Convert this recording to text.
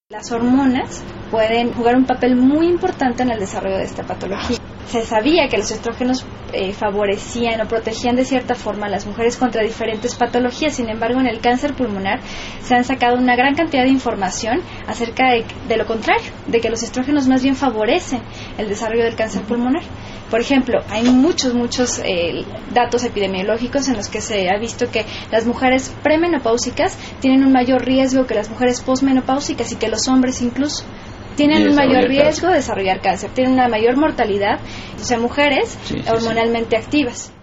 Las hormonas pueden jugar un papel muy importante en el desarrollo de esta patología. Se sabía que los estrógenos favorecían o protegían de cierta forma a las mujeres contra diferentes patologías. Sin embargo, en el cáncer pulmonar se han sacado una gran cantidad de información acerca de lo contrario, de que los estrógenos más bien favorecen el desarrollo del cáncer pulmonar. Por ejemplo, hay muchos datos epidemiológicos en los que se ha visto que las mujeres premenopáusicas tienen un mayor riesgo que las mujeres posmenopáusicas y que los hombres incluso tienen un mayor riesgo de desarrollar cáncer, tienen una mayor mortalidad, o sea, mujeres hormonalmente activas.